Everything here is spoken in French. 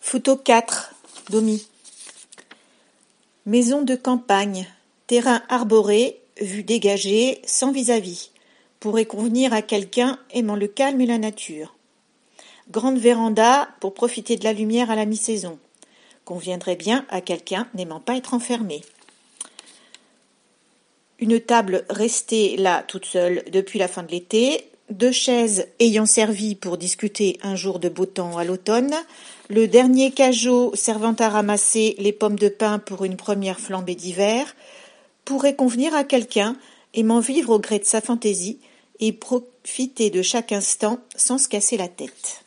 Photo 4, Domi. Maison de campagne, terrain arboré, vue dégagée, sans vis-à-vis. Pourrait convenir à quelqu'un aimant le calme et la nature. Grande véranda pour profiter de la lumière à la mi-saison. Conviendrait bien à quelqu'un n'aimant pas être enfermé. Une table restée là toute seule depuis la fin de l'été, 2 chaises ayant servi pour discuter un jour de beau temps à l'automne, le dernier cajot servant à ramasser les pommes de pin pour une première flambée d'hiver, pourrait convenir à quelqu'un aimant vivre au gré de sa fantaisie et profiter de chaque instant sans se casser la tête.